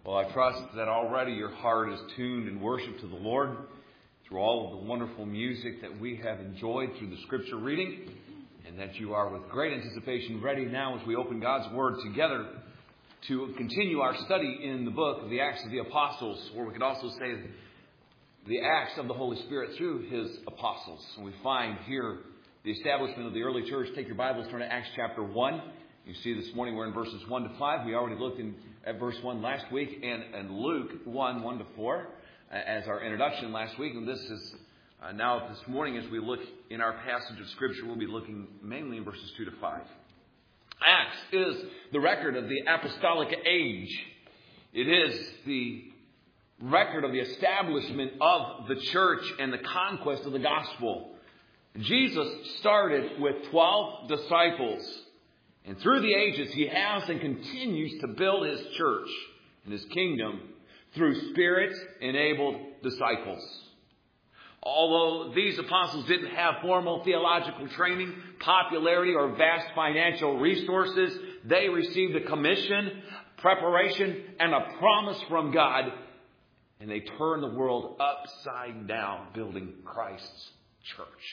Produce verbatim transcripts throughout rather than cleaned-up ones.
Well, I trust that already your heart is tuned in worship to the Lord through all of the wonderful music that we have enjoyed through the Scripture reading, and that you are with great anticipation ready now as we open God's Word together to continue our study in the book of the Acts of the Apostles, or we could also say the Acts of the Holy Spirit through His Apostles. And we find here the establishment of the early church. Take your Bibles, turn to Acts chapter one. You see this morning we're in verses one to five. We already looked in, at verse one last week, and, and Luke one, one to four uh, as our introduction last week. And this is uh, now this morning as we look in our passage of Scripture, we'll be looking mainly in verses two to five. Acts is the record of the apostolic age. It is the record of the establishment of the church and the conquest of the gospel. Jesus started with twelve disciples. And through the ages, he has and continues to build his church and his kingdom through Spirit-enabled disciples. Although these apostles didn't have formal theological training, popularity, or vast financial resources, they received a commission, preparation, and a promise from God. And they turned the world upside down, building Christ's church.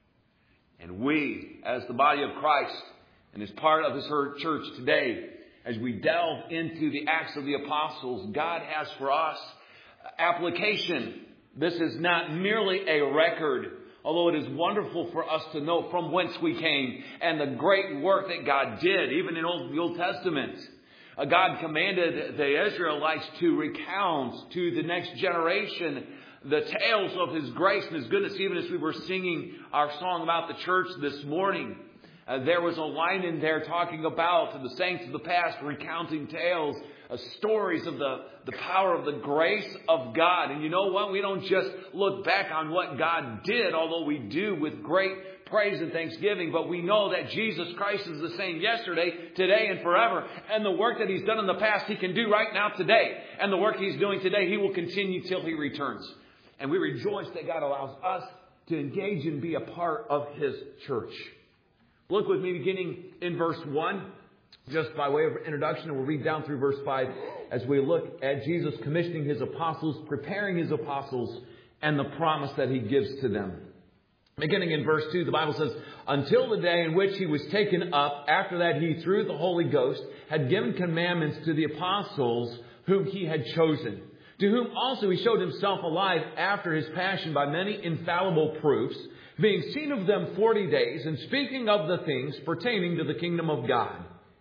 And we, as the body of Christ, and as part of His church today, as we delve into the Acts of the Apostles, God has for us application. This is not merely a record, although it is wonderful for us to know from whence we came and the great work that God did, even in Old, the Old Testament. Uh, God commanded the Israelites to recount to the next generation the tales of His grace and His goodness, even as we were singing our song about the church this morning. Uh, there was a line in there talking about the saints of the past recounting tales, uh, stories of the, the power of the grace of God. And you know what? We don't just look back on what God did, although we do with great praise and thanksgiving. But we know that Jesus Christ is the same yesterday, today, and forever. And the work that He's done in the past, He can do right now today. And the work He's doing today, He will continue till He returns. And we rejoice that God allows us to engage and be a part of His church. Look with me beginning in verse one, just by way of introduction, and we'll read down through verse five as we look at Jesus commissioning His apostles, preparing His apostles, and the promise that He gives to them. Beginning in verse two, the Bible says, "Until the day in which He was taken up, after that He, through the Holy Ghost, had given commandments to the apostles whom He had chosen, to whom also He showed Himself alive after His passion by many infallible proofs, being seen of them forty days, and speaking of the things pertaining to the kingdom of God.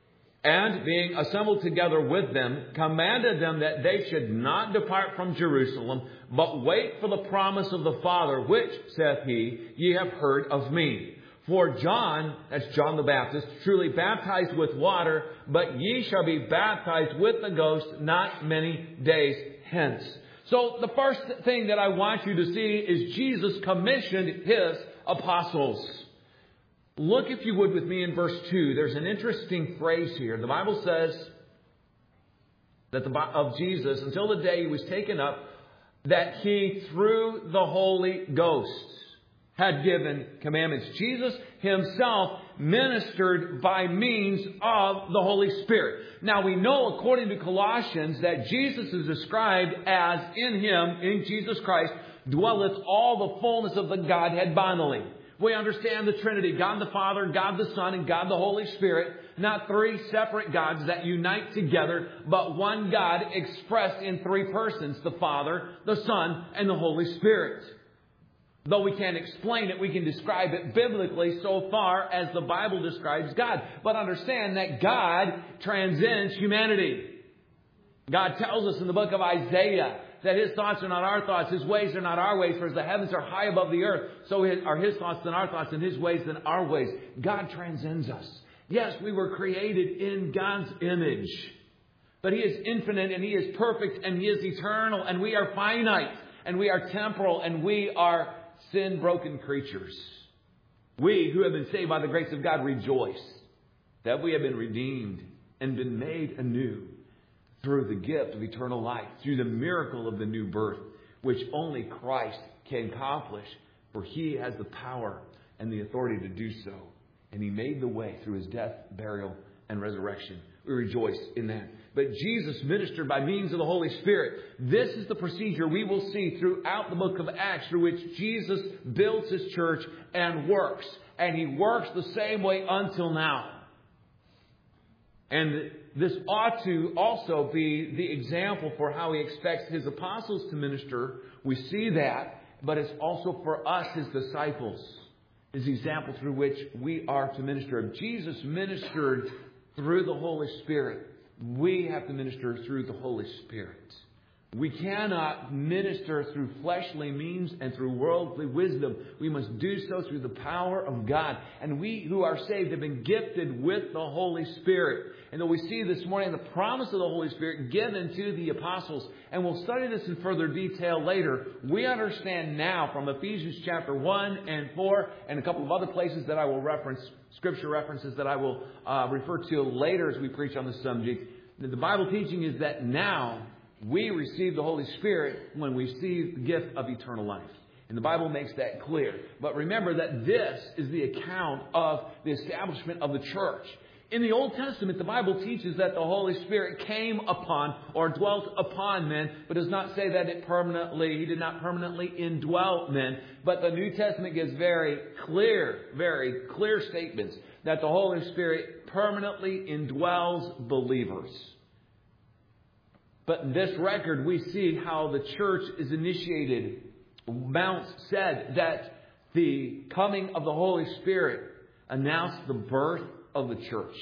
And being assembled together with them, commanded them that they should not depart from Jerusalem, but wait for the promise of the Father, which, saith He, ye have heard of me. For John," that's John the Baptist, "truly baptized with water, but ye shall be baptized with the Ghost not many days hence." So the first thing that I want you to see is Jesus commissioned His apostles. Look, if you would, with me in verse two. There's an interesting phrase here. The Bible says that the, of Jesus, until the day He was taken up, that He, through the Holy Ghost, had given commandments. Jesus Himself ministered by means of the Holy Spirit. Now we know, according to Colossians, that Jesus is described as, in Him, in Jesus Christ, dwelleth all the fullness of the Godhead bodily. We understand the Trinity, God the Father, God the Son, and God the Holy Spirit. Not three separate gods that unite together, but one God expressed in three persons, the Father, the Son, and the Holy Spirit. Though we can't explain it, we can describe it biblically so far as the Bible describes God. But understand that God transcends humanity. God tells us in the book of Isaiah that His thoughts are not our thoughts, His ways are not our ways, for as the heavens are high above the earth, so are His thoughts than our thoughts, and His ways than our ways. God transcends us. Yes, we were created in God's image, but He is infinite, and He is perfect, and He is eternal, and we are finite, and we are temporal, and we are sin-broken creatures. We who have been saved by the grace of God rejoice that we have been redeemed and been made anew through the gift of eternal life, through the miracle of the new birth, which only Christ can accomplish, for He has the power and the authority to do so. And He made the way through His death, burial, and resurrection We rejoice in that. But Jesus ministered by means of the Holy Spirit. This is the procedure we will see throughout the book of Acts, through which Jesus builds His church and works. And He works the same way until now. And this ought to also be the example for how He expects His apostles to minister. We see that, but it's also for us, His disciples, His example through which we are to minister. If Jesus ministered through the Holy Spirit, we have to minister through the Holy Spirit. We cannot minister through fleshly means and through worldly wisdom. We must do so through the power of God. And we who are saved have been gifted with the Holy Spirit. And though we see this morning the promise of the Holy Spirit given to the apostles, and we'll study this in further detail later, we understand now from Ephesians chapter one and four and a couple of other places that I will reference, scripture references that I will uh, refer to later as we preach on this subject, that the Bible teaching is that now we receive the Holy Spirit when we see the gift of eternal life. And the Bible makes that clear. But remember that this is the account of the establishment of the church. In the Old Testament, the Bible teaches that the Holy Spirit came upon or dwelt upon men, but does not say that it permanently, He did not permanently indwell men. But the New Testament gives very clear, very clear statements that the Holy Spirit permanently indwells believers. But in this record, we see how the church is initiated. Mounce said that the coming of the Holy Spirit announced the birth of the church.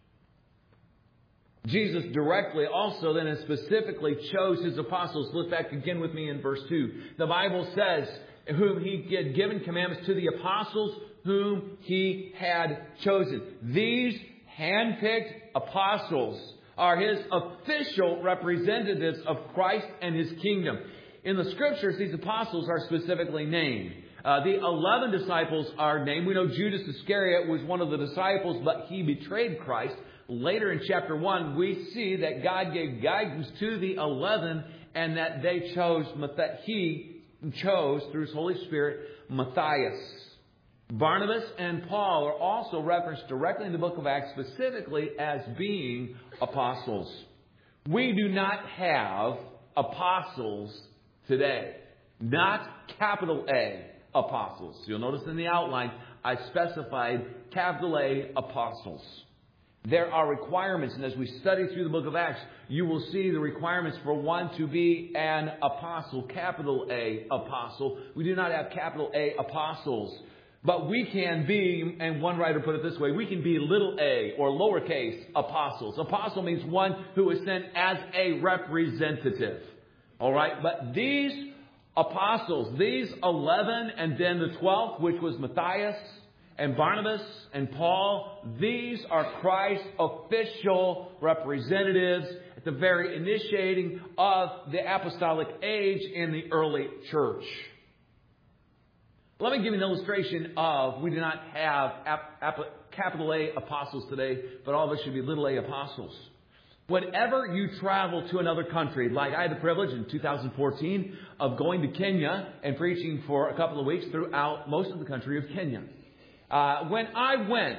Jesus directly also then and specifically chose His apostles. Look back again with me in verse two. The Bible says, whom He had given commandments to the apostles whom He had chosen. These handpicked apostles are His official representatives of Christ and His kingdom. In the Scriptures, these apostles are specifically named. Uh, the eleven disciples are named. We know Judas Iscariot was one of the disciples, but he betrayed Christ. Later in chapter one, we see that God gave guidance to the eleven and that they chose, that He chose, through His Holy Spirit, Matthias. Barnabas and Paul are also referenced directly in the book of Acts, specifically as being apostles. We do not have apostles today. Not capital A apostles. You'll notice in the outline, I specified capital A apostles. There are requirements, and as we study through the book of Acts, you will see the requirements for one to be an apostle, capital A apostle. We do not have capital A apostles. But we can be, and one writer put it this way, we can be little a or lowercase apostles. Apostle means one who is sent as a representative. All right? But these apostles, these eleven and then the twelfth, which was Matthias and Barnabas and Paul, these are Christ's official representatives at the very initiating of the apostolic age in the early church. Let me give you an illustration of, we do not have ap- ap- capital A apostles today, but all of us should be little a apostles. Whenever you travel to another country, like I had the privilege in two thousand fourteen of going to Kenya and preaching for a couple of weeks throughout most of the country of Kenya. Uh, when I went,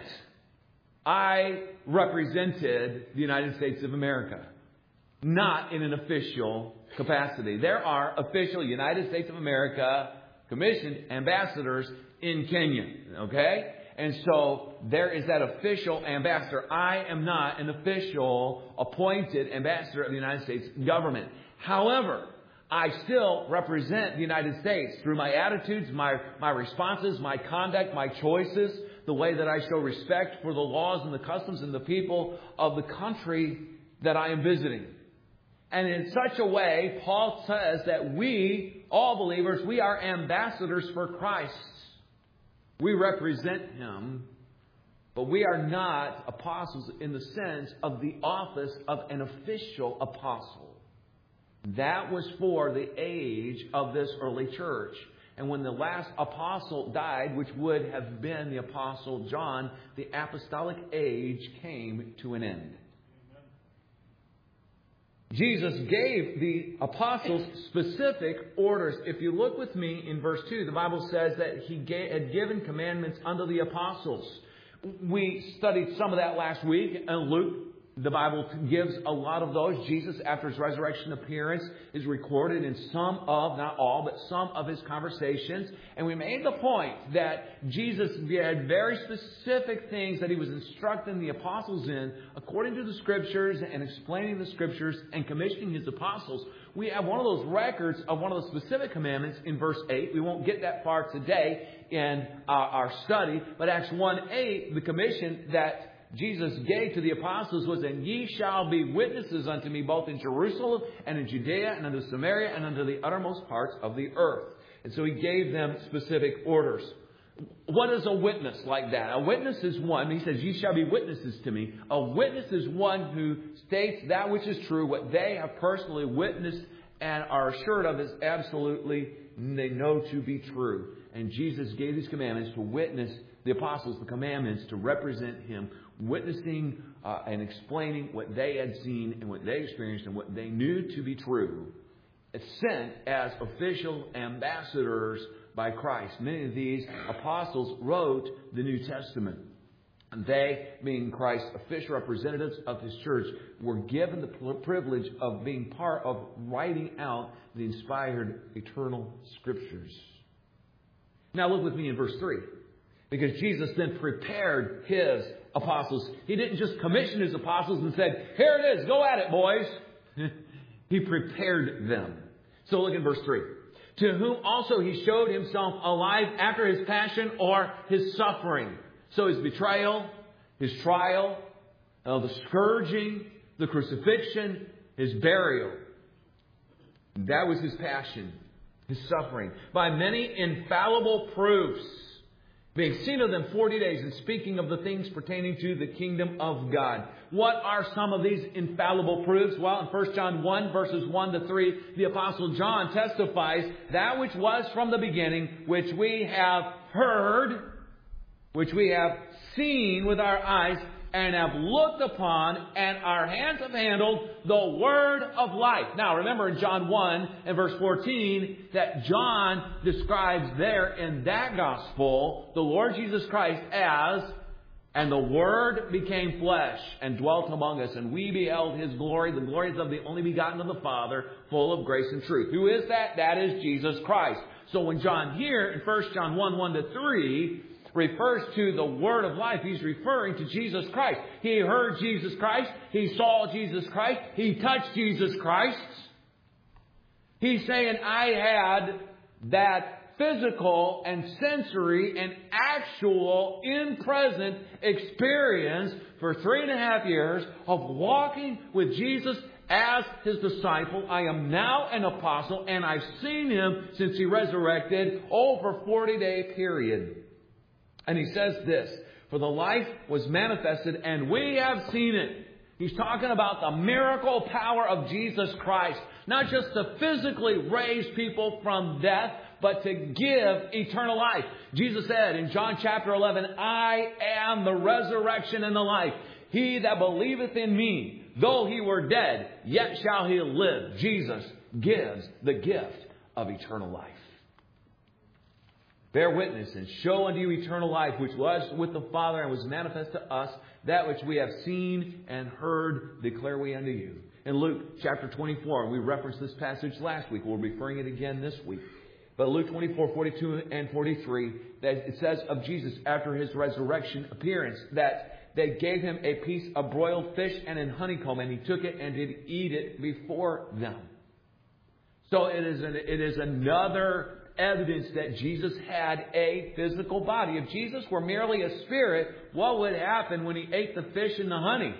I represented the United States of America, not in an official capacity. There are official United States of America commissioned ambassadors in Kenya, okay? And so there is that official ambassador. I am not an official appointed ambassador of the United States government. However, I still represent the United States through my attitudes, my, my responses, my conduct, my choices, the way that I show respect for the laws and the customs and the people of the country that I am visiting. And in such a way, Paul says that we, all believers, we are ambassadors for Christ. We represent Him, but we are not apostles in the sense of the office of an official apostle. That was for the age of this early church. And when the last apostle died, which would have been the apostle John, the apostolic age came to an end. Jesus gave the apostles specific orders. If you look with me in verse two, the Bible says that He had given commandments unto the apostles. We studied some of that last week in Luke, The Bible gives a lot of those. Jesus, after His resurrection appearance, is recorded in some of, not all, but some of His conversations. And we made the point that Jesus had very specific things that He was instructing the apostles in, according to the Scriptures, and explaining the Scriptures, and commissioning His apostles. We have one of those records of one of the specific commandments in verse eight. We won't get that far today in our, our study, but Acts one eight, the commission that Jesus gave to the apostles was, "And ye shall be witnesses unto me both in Jerusalem and in Judea and unto Samaria and unto the uttermost parts of the earth." And so He gave them specific orders. What is a witness like that? A witness is one, He says, "Ye shall be witnesses to me." A witness is one who states that which is true, what they have personally witnessed and are assured of is absolutely, they know to be true. And Jesus gave these commandments to witness the apostles, the commandments to represent Him, witnessing uh, and explaining what they had seen and what they experienced and what they knew to be true. It's sent as official ambassadors by Christ. Many of these apostles wrote the New Testament. And they, being Christ's official representatives of His church, were given the privilege of being part of writing out the inspired eternal Scriptures. Now look with me in verse three. Because Jesus then prepared His apostles. He didn't just commission His apostles and said, "Here it is, go at it, boys." He prepared them. So look in verse three. "To whom also He showed Himself alive after His passion," or His suffering. So His betrayal, His trial, uh, the scourging, the crucifixion, His burial. That was His passion, His suffering. "By many infallible proofs, being seen of them forty days, and speaking of the things pertaining to the kingdom of God." What are some of these infallible proofs? Well, in First John one, verses one to three, the Apostle John testifies, "That which was from the beginning, which we have heard, which we have seen with our eyes, and have looked upon, and our hands have handled, the word of life." Now, remember in John one and verse fourteen that John describes there in that gospel the Lord Jesus Christ as, "And the Word became flesh and dwelt among us, and we beheld His glory, the glory of the only begotten of the Father, full of grace and truth." Who is that? That is Jesus Christ. So when John here in First John one, one to three refers to the Word of life, he's referring to Jesus Christ. He heard Jesus Christ. He saw Jesus Christ. He touched Jesus Christ. He's saying, I had that physical and sensory and actual in-present experience for three and a half years of walking with Jesus as His disciple. I am now an apostle, and I've seen Him since He resurrected over a forty-day period. And he says this, "For the life was manifested, and we have seen it." He's talking about the miracle power of Jesus Christ. Not just to physically raise people from death, but to give eternal life. Jesus said in John chapter eleven, "I am the resurrection and the life. He that believeth in me, though he were dead, yet shall he live." Jesus gives the gift of eternal life. "Bear witness and show unto you eternal life, which was with the Father and was manifest to us. That which we have seen and heard declare we unto you." In Luke chapter twenty-four, we referenced this passage last week. We're referring it again this week. But Luke twenty-four, forty-two and forty-three, that it says of Jesus after His resurrection appearance that they gave Him a piece of broiled fish and in honeycomb, and He took it and did eat it before them. So it is an, it is another evidence that Jesus had a physical body. If Jesus were merely a spirit, what would happen when He ate the fish and the honey?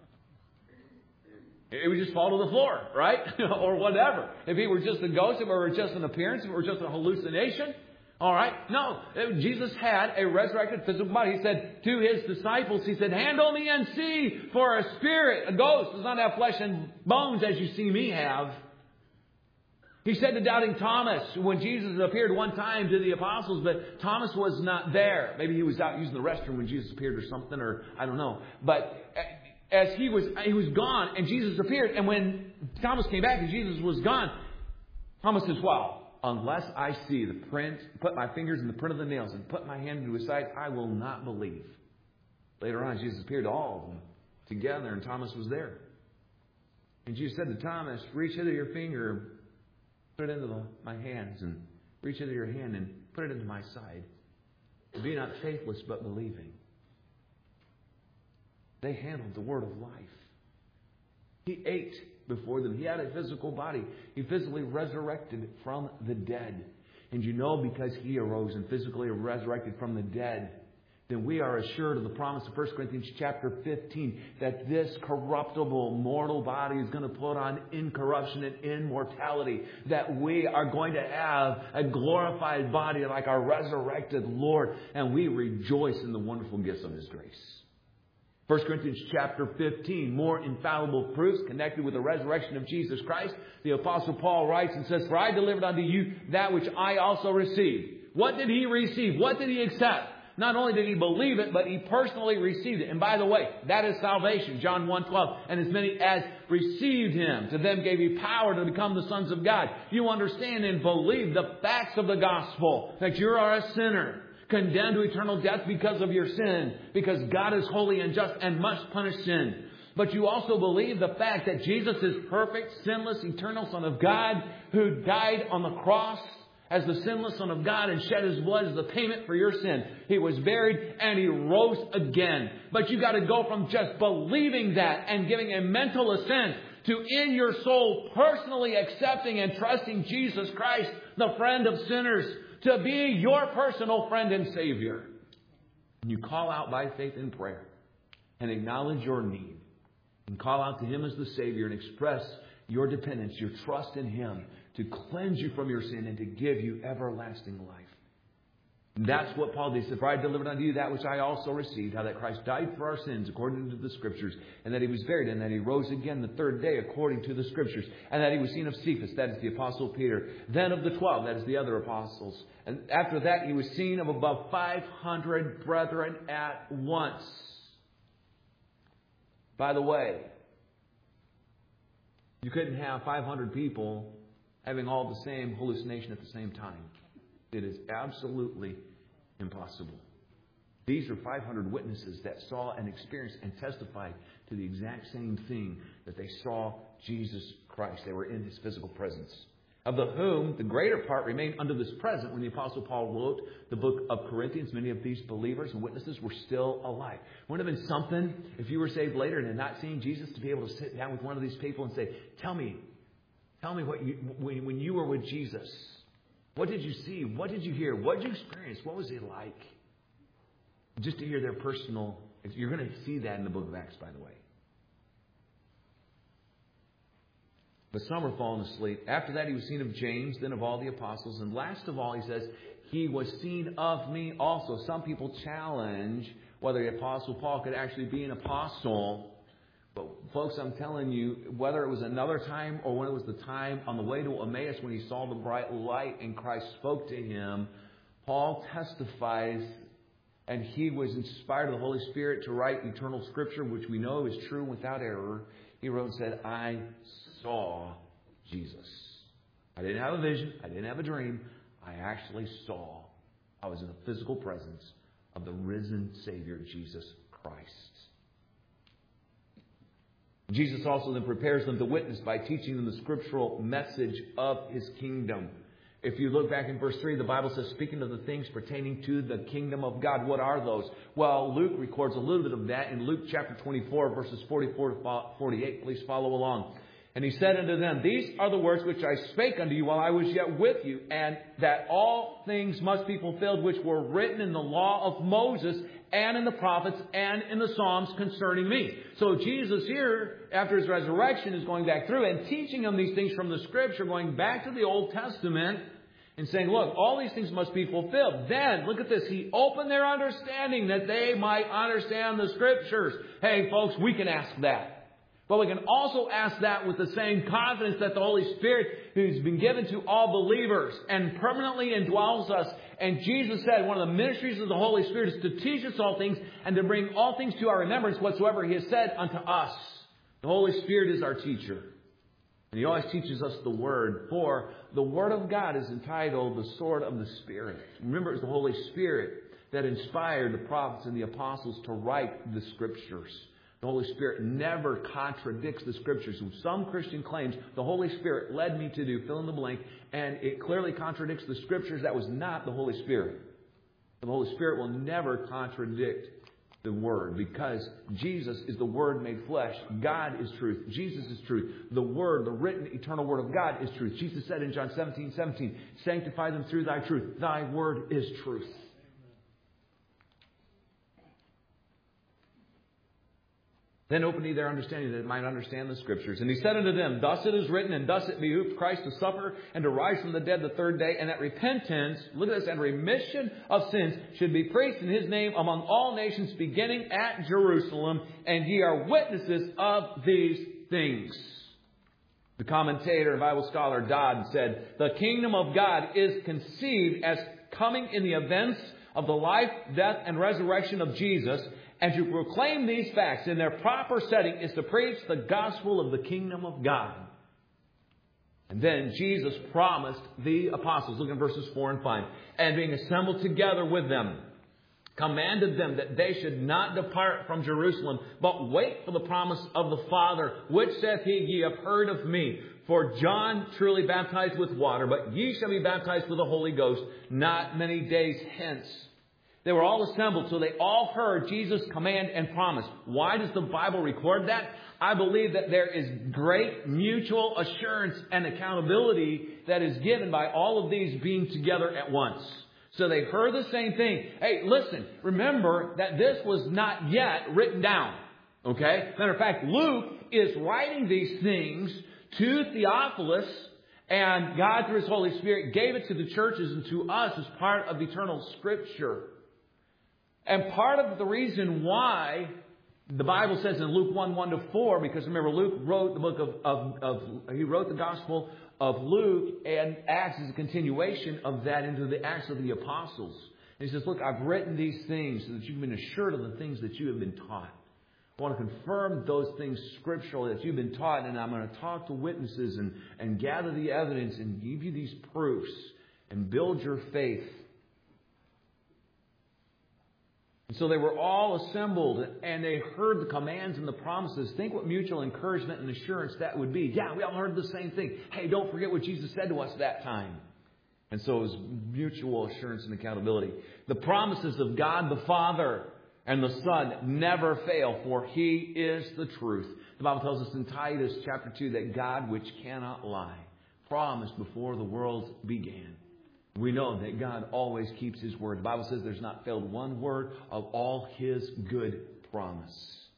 It would just fall to the floor, right? Or whatever. If He were just a ghost, if it were just an appearance, if it were just a hallucination. All right? No. Jesus had a resurrected physical body. He said to His disciples, He said, "Handle me and see, for a spirit, a ghost, does not have flesh and bones as you see me have." He said to doubting Thomas, when Jesus appeared one time to the apostles, but Thomas was not there. Maybe he was out using the restroom when Jesus appeared or something, or I don't know. But as he was, he was gone and Jesus appeared. And when Thomas came back and Jesus was gone, Thomas says, "Well, unless I see the print, put my fingers in the print of the nails and put my hand into His side, I will not believe." Later on, Jesus appeared to all of them. together, and Thomas was there. And Jesus said to Thomas, reach hither your finger, put it into the, my hands, and reach hither your hand and put it into my side. Be not faithless, but believing. They handled the word of life. He ate before them. He had a physical body. He physically resurrected from the dead. And you know, because He arose and physically resurrected from the dead, then we are assured of the promise of First Corinthians chapter fifteen that this corruptible mortal body is going to put on incorruption and immortality. That we are going to have a glorified body like our resurrected Lord. And we rejoice in the wonderful gifts of His grace. First Corinthians chapter fifteen, more infallible proofs connected with the resurrection of Jesus Christ. The Apostle Paul writes and says, for I delivered unto you that which I also received. What did he receive? What did he accept? Not only did he believe it, but he personally received it. And by the way, that is salvation. John one twelve. And as many as received Him, to them gave He power to become the sons of God. You understand and believe the facts of the gospel. That you are a sinner, condemned to eternal death because of your sin. Because God is holy and just and must punish sin. But you also believe the fact that Jesus is perfect, sinless, eternal Son of God, who died on the cross as the sinless Son of God and shed His blood as the payment for your sin. He was buried and He rose again. But you got to go from just believing that and giving a mental assent to in your soul personally accepting and trusting Jesus Christ, the friend of sinners, to be your personal friend and Savior. And you call out by faith in prayer and acknowledge your need and call out to Him as the Savior and express your dependence, your trust in Him, to cleanse you from your sin and to give you everlasting life. And that's what Paul did. He said, for I delivered unto you that which I also received, how that Christ died for our sins according to the Scriptures, and that He was buried, and that He rose again the third day according to the Scriptures, and that He was seen of Cephas, that is the Apostle Peter, then of the twelve, that is the other apostles. And after that He was seen of above five hundred brethren at once. By the way, you couldn't have five hundred people having all the same hallucination at the same time. It is absolutely impossible. These are five hundred witnesses that saw and experienced and testified to the exact same thing, that they saw Jesus Christ. They were in His physical presence. Of the whom the greater part remained unto this present. When the Apostle Paul wrote the book of Corinthians, many of these believers and witnesses were still alive. Wouldn't it have been something if you were saved later and had not seen Jesus to be able to sit down with one of these people and say, tell me, Tell me what you, when, when you were with Jesus, what did you see? What did you hear? What did you experience? What was it like? Just to hear their personal, you're going to see that in the book of Acts, by the way. But some were fallen asleep. After that, He was seen of James, then of all the apostles. And last of all, He says, He was seen of me also. Some people challenge whether the Apostle Paul could actually be an apostle. But folks, I'm telling you, whether it was another time or when it was the time on the way to Emmaus when he saw the bright light and Christ spoke to him, Paul testifies, and he was inspired of the Holy Spirit to write eternal Scripture, which we know is true without error. He wrote and said, I saw Jesus. I didn't have a vision. I didn't have a dream. I actually saw. I was in the physical presence of the risen Savior, Jesus Christ. Jesus also then prepares them to witness by teaching them the scriptural message of His kingdom. If you look back in verse three, the Bible says, speaking of the things pertaining to the kingdom of God, what are those? Well, Luke records a little bit of that in Luke chapter twenty-four, verses forty-four to forty-eight. Please follow along. And He said unto them, these are the words which I spake unto you while I was yet with you, and that all things must be fulfilled which were written in the law of Moses and in the prophets and in the Psalms concerning me. So Jesus here, after His resurrection, is going back through and teaching them these things from the Scripture, going back to the Old Testament and saying, look, all these things must be fulfilled. Then, look at this, He opened their understanding that they might understand the Scriptures. Hey, folks, we can ask that. But we can also ask that with the same confidence that the Holy Spirit, who's been given to all believers and permanently indwells us. And Jesus said one of the ministries of the Holy Spirit is to teach us all things and to bring all things to our remembrance whatsoever He has said unto us. The Holy Spirit is our teacher. And He always teaches us the Word. For the Word of God is entitled the Sword of the Spirit. Remember, it was the Holy Spirit that inspired the prophets and the apostles to write the Scriptures. The Holy Spirit never contradicts the Scriptures. Some Christian claims the Holy Spirit led me to do fill in the blank, and it clearly contradicts the Scriptures. That was not the Holy Spirit. The Holy Spirit will never contradict the Word, because Jesus is the Word made flesh. God is truth. Jesus is truth. The Word, the written eternal Word of God is truth. Jesus said in John seventeen seventeen, sanctify them through thy truth. Thy Word is truth. Then open ye their understanding that they might understand the Scriptures. And he said unto them, thus it is written, and thus it behooved Christ to suffer and to rise from the dead the third day, and that repentance, look at this, and remission of sins should be preached in his name among all nations, beginning at Jerusalem. And ye are witnesses of these things. The commentator and Bible scholar Dodd said, the kingdom of God is conceived as coming in the events of the life, death, and resurrection of Jesus. And to proclaim these facts in their proper setting is to preach the gospel of the kingdom of God. And then Jesus promised the apostles, look at verses four and five, and being assembled together with them, commanded them that they should not depart from Jerusalem, but wait for the promise of the Father, which saith he, ye have heard of me. For John truly baptized with water, but ye shall be baptized with the Holy Ghost not many days hence. They were all assembled, so they all heard Jesus' command and promise. Why does the Bible record that? I believe that there is great mutual assurance and accountability that is given by all of these being together at once. So they heard the same thing. Hey, listen, remember that this was not yet written down. Okay? Matter of fact, Luke is writing these things to Theophilus, and God, through His Holy Spirit, gave it to the churches and to us as part of eternal Scripture. And part of the reason why the Bible says in Luke one, one to four, because remember, Luke wrote the book of, of, of, he wrote the Gospel of Luke, and Acts is a continuation of that into the Acts of the Apostles. And he says, look, I've written these things so that you've been assured of the things that you have been taught. I want to confirm those things scripturally that you've been taught, and I'm going to talk to witnesses and, and gather the evidence and give you these proofs and build your faith. And so they were all assembled, and they heard the commands and the promises. Think what mutual encouragement and assurance that would be. Yeah, we all heard the same thing. Hey, don't forget what Jesus said to us that time. And so it was mutual assurance and accountability. The promises of God the Father and the Son never fail, for He is the truth. The Bible tells us in Titus chapter two that God, which cannot lie, promised before the world began. We know that God always keeps His word. The Bible says there's not failed one word of all His good promise.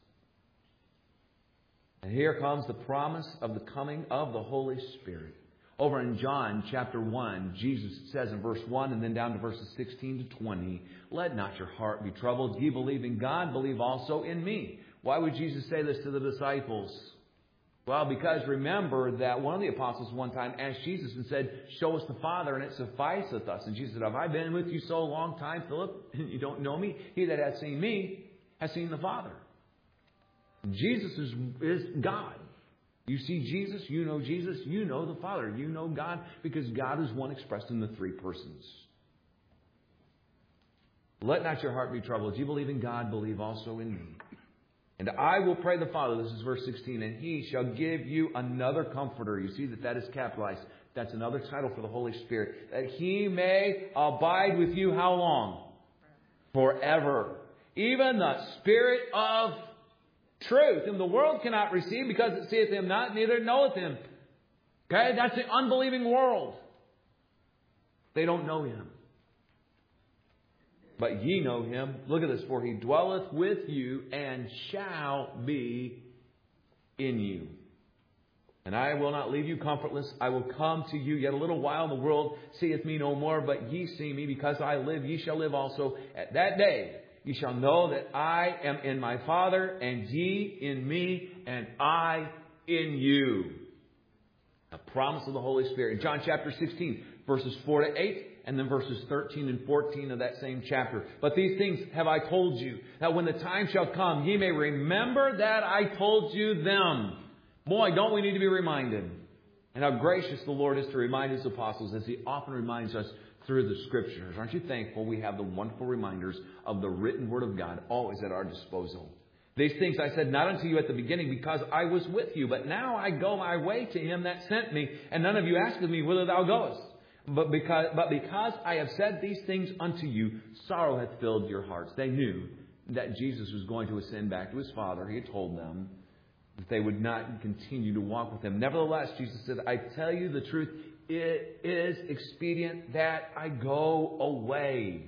And here comes the promise of the coming of the Holy Spirit. Over in John chapter one, Jesus says in verse one and then down to verses sixteen to twenty, let not your heart be troubled. Ye believe in God, believe also in me. Why would Jesus say this to the disciples? Well, because remember that one of the apostles one time asked Jesus and said, show us the Father and it sufficeth us. And Jesus said, have I been with you so long time, Philip, and you don't know me? He that hath seen me has seen the Father. Jesus is, is God. You see Jesus, you know Jesus, you know the Father. You know God, because God is one expressed in the three persons. Let not your heart be troubled. You believe in God, believe also in me. And I will pray the Father, this is verse sixteen, and He shall give you another comforter. You see that that is capitalized. That's another title for the Holy Spirit. That He may abide with you how long? Forever. Even the Spirit of truth, whom the world cannot receive because it seeth Him not, neither knoweth Him. Okay, that's the unbelieving world. They don't know Him. But ye know Him. Look at this. For He dwelleth with you and shall be in you. And I will not leave you comfortless. I will come to you yet a little while. The world seeth me no more, but ye see me. Because I live, ye shall live also. At that day ye shall know that I am in my Father, and ye in me, and I in you. A promise of the Holy Spirit. In John chapter sixteen, verses four to eight. And then verses thirteen and fourteen of that same chapter. But these things have I told you, that when the time shall come, ye may remember that I told you them. Boy, don't we need to be reminded. And how gracious the Lord is to remind His apostles, as He often reminds us through the Scriptures. Aren't you thankful we have the wonderful reminders of the written Word of God always at our disposal? These things I said not unto you at the beginning, because I was with you. But now I go my way to him that sent me, and none of you asketh me, whither thou goest. But because, but because I have said these things unto you, sorrow hath filled your hearts. They knew that Jesus was going to ascend back to his Father. He had told them that they would not continue to walk with him. Nevertheless, Jesus said, I tell you the truth, it is expedient that I go away.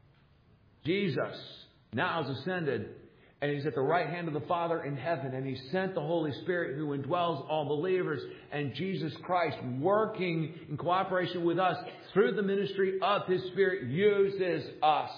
Jesus now has ascended, and he's at the right hand of the Father in heaven, and he sent the Holy Spirit who indwells all believers, and Jesus Christ, working in cooperation with us through the ministry of his Spirit, uses us.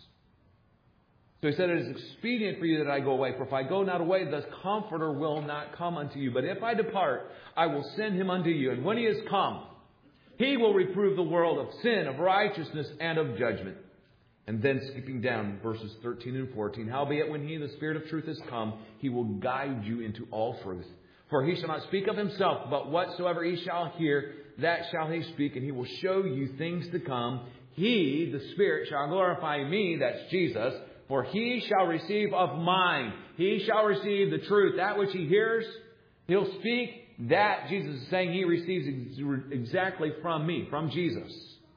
So he said, it is expedient for you that I go away, for if I go not away, the Comforter will not come unto you. But if I depart, I will send him unto you. And when he is come, he will reprove the world of sin, of righteousness, and of judgment. And then skipping down verses thirteen and fourteen, howbeit when he, the Spirit of truth, is come, he will guide you into all truth. For he shall not speak of himself, but whatsoever he shall hear, that shall he speak, and he will show you things to come. He, the Spirit, shall glorify me, that's Jesus, for he shall receive of mine. He shall receive the truth. That which he hears, he'll speak. That, Jesus is saying, he receives ex- exactly from me, from Jesus.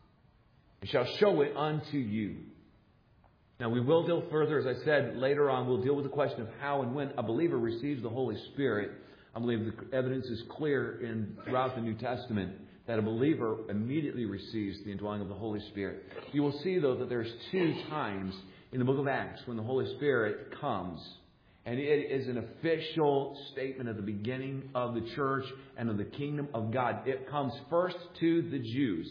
He shall show it unto you. Now, we will deal further, as I said, later on, we'll deal with the question of how and when a believer receives the Holy Spirit. I believe the evidence is clear in throughout the New Testament that a believer immediately receives the indwelling of the Holy Spirit. You will see, though, that there's two times in the book of Acts when the Holy Spirit comes. And it is an official statement at the beginning of the church and of the kingdom of God. It comes first to the Jews.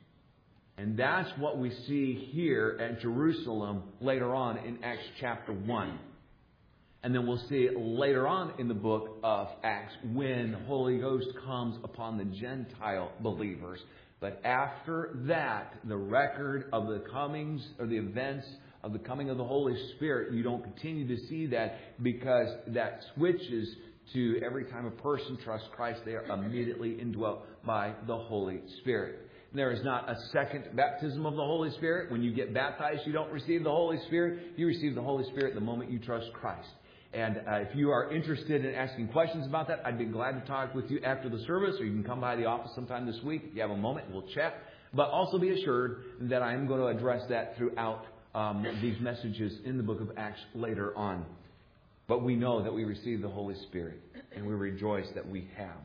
And that's what we see here at Jerusalem later on in Acts chapter one. And then we'll see it later on in the book of Acts when the Holy Ghost comes upon the Gentile believers. But after that, the record of the comings or the events of the coming of the Holy Spirit, you don't continue to see that, because that switches to every time a person trusts Christ, they are immediately indwelt by the Holy Spirit. There is not a second baptism of the Holy Spirit. When you get baptized, you don't receive the Holy Spirit. You receive the Holy Spirit the moment you trust Christ. And uh, if you are interested in asking questions about that, I'd be glad to talk with you after the service, or you can come by the office sometime this week. If you have a moment, we'll chat. But also be assured that I am going to address that throughout um, these messages in the book of Acts later on. But we know that we receive the Holy Spirit, and we rejoice that we have.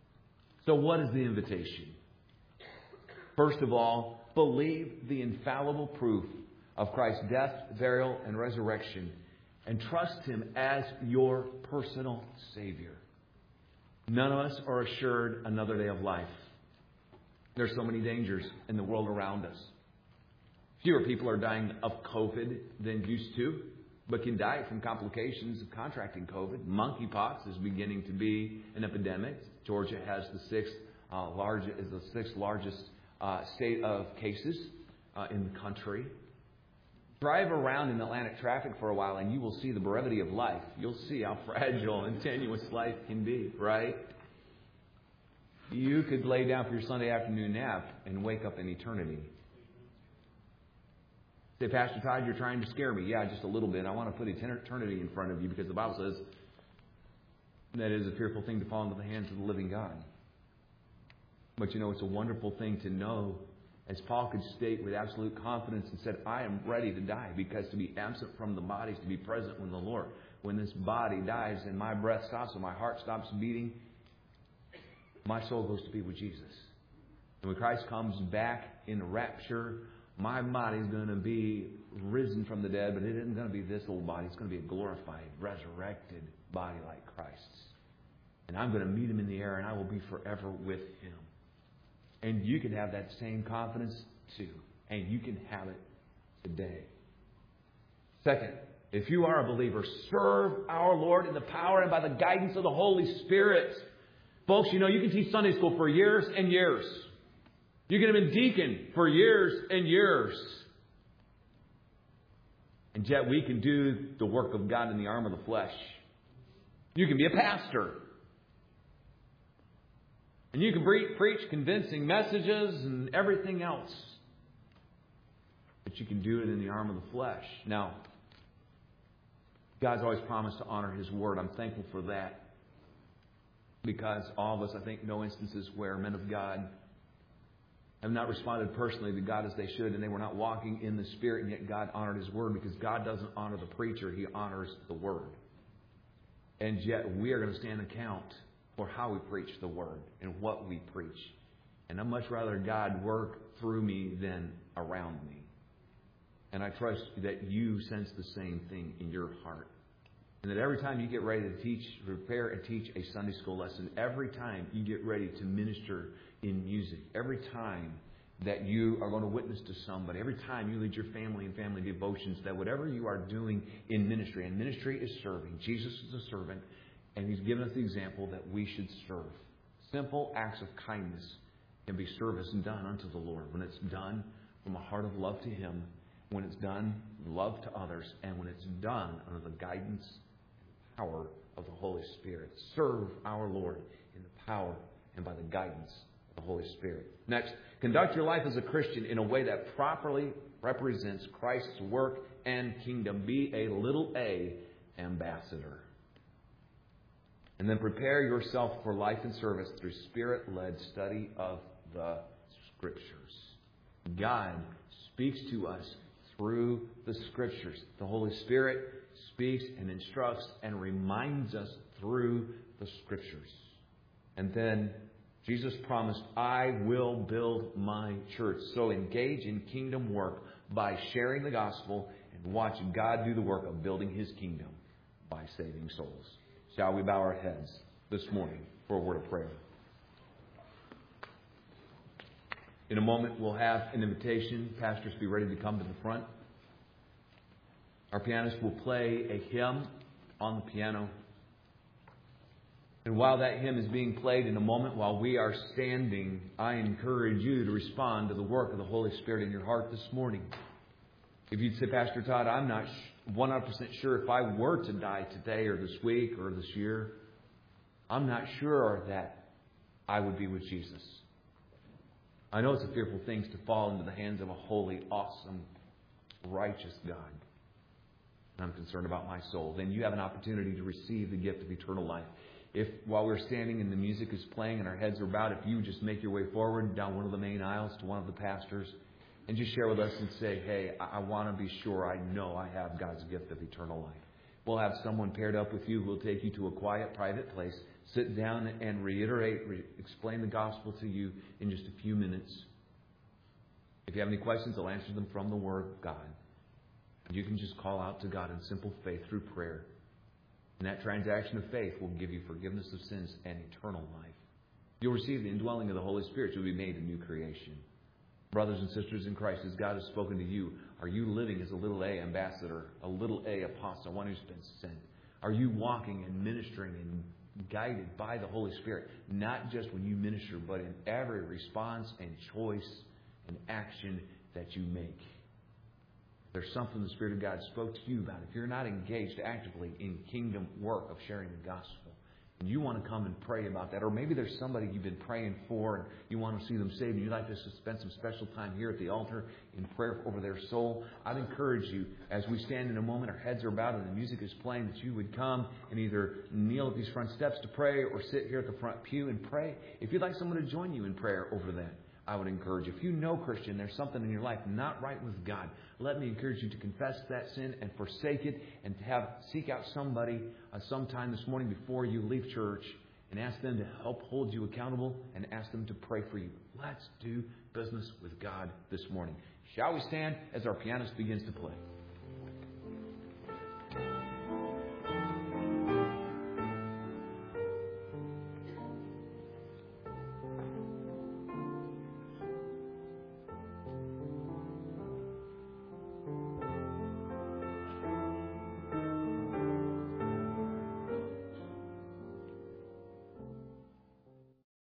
So what is the invitation? First of all, believe the infallible proof of Christ's death, burial, and resurrection, and trust him as your personal Savior. None of us are assured another day of life. There's so many dangers in the world around us. Fewer people are dying of COVID than used to, but can die from complications of contracting COVID. Monkeypox is beginning to be an epidemic. Georgia has the sixth uh, large is the sixth largest Uh, state of cases uh, in the country. Drive around in Atlantic traffic for a while and you will see the brevity of life. You'll see how fragile and tenuous life can be, right? You could lay down for your Sunday afternoon nap and wake up in eternity. Say, Pastor Todd, you're trying to scare me. Yeah, just a little bit. I want to put eternity in front of you, because the Bible says that it is a fearful thing to fall into the hands of the living God. But you know, it's a wonderful thing to know, as Paul could state with absolute confidence and said, I am ready to die, because to be absent from the body is to be present with the Lord. When this body dies and my breath stops and my heart stops beating, my soul goes to be with Jesus. And when Christ comes back in rapture, my body is going to be risen from the dead, but it isn't going to be this old body. It's going to be a glorified, resurrected body like Christ's. And I'm going to meet him in the air, and I will be forever with him. And you can have that same confidence too. And you can have it today. Second, if you are a believer, serve our Lord in the power and by the guidance of the Holy Spirit. Folks, you know, you can teach Sunday school for years and years. You can have been deacon for years and years. And yet we can do the work of God in the arm of the flesh. You can be a pastor. And you can preach convincing messages and everything else. But you can do it in the arm of the flesh. Now, God's always promised to honor His word. I'm thankful for that. Because all of us, I think, know instances where men of God have not responded personally to God as they should, and they were not walking in the Spirit, and yet God honored His word, because God doesn't honor the preacher, He honors the word. And yet we are going to stand account for how we preach the word and what we preach. And I'd much rather God work through me than around me. And I trust that you sense the same thing in your heart. And that every time you get ready to teach, prepare and teach a Sunday school lesson, every time you get ready to minister in music, every time that you are going to witness to somebody, every time you lead your family in family devotions, that whatever you are doing in ministry, and ministry is serving. Jesus is a servant, and He's given us the example that we should serve. Simple acts of kindness can be service done unto the Lord when it's done from a heart of love to Him, when it's done love to others, and when it's done under the guidance and power of the Holy Spirit. Serve our Lord in the power and by the guidance of the Holy Spirit. Next, conduct your life as a Christian in a way that properly represents Christ's work and kingdom. Be a little a ambassador. And then prepare yourself for life and service through Spirit-led study of the Scriptures. God speaks to us through the Scriptures. The Holy Spirit speaks and instructs and reminds us through the Scriptures. And then Jesus promised, I will build my church. So engage in kingdom work by sharing the gospel and watch God do the work of building His kingdom by saving souls. Shall we bow our heads this morning for a word of prayer? In a moment, we'll have an invitation. Pastors, be ready to come to the front. Our pianist will play a hymn on the piano. And while that hymn is being played, in a moment, while we are standing, I encourage you to respond to the work of the Holy Spirit in your heart this morning. If you'd say, Pastor Todd, I'm not one hundred percent sure if I were to die today or this week or this year, I'm not sure that I would be with Jesus. I know it's a fearful thing to fall into the hands of a holy, awesome, righteous God. And I'm concerned about my soul. Then you have an opportunity to receive the gift of eternal life. If while we're standing and the music is playing and our heads are bowed, if you would just make your way forward down one of the main aisles to one of the pastors and just share with us and say, hey, I, I want to be sure I know I have God's gift of eternal life. We'll have someone paired up with you who will take you to a quiet, private place, sit down and reiterate, re- explain the gospel to you in just a few minutes. If you have any questions, I'll answer them from the Word of God. You can just call out to God in simple faith through prayer. And that transaction of faith will give you forgiveness of sins and eternal life. You'll receive the indwelling of the Holy Spirit. You'll be made a new creation. Brothers and sisters in Christ, as God has spoken to you, are you living as a little a ambassador, a little a apostle, one who's been sent? Are you walking and ministering and guided by the Holy Spirit, not just when you minister, but in every response and choice and action that you make? There's something the Spirit of God spoke to you about. If you're not engaged actively in kingdom work of sharing the gospel, and you want to come and pray about that, or maybe there's somebody you've been praying for and you want to see them saved, and you'd like to spend some special time here at the altar in prayer over their soul, I'd encourage you, as we stand in a moment, our heads are bowed and the music is playing, that you would come and either kneel at these front steps to pray or sit here at the front pew and pray. If you'd like someone to join you in prayer over that, I would encourage you. If you know, Christian, there's something in your life not right with God, let me encourage you to confess that sin and forsake it, and to have seek out somebody uh, sometime this morning before you leave church and ask them to help hold you accountable and ask them to pray for you. Let's do business with God this morning. Shall we stand as our pianist begins to play?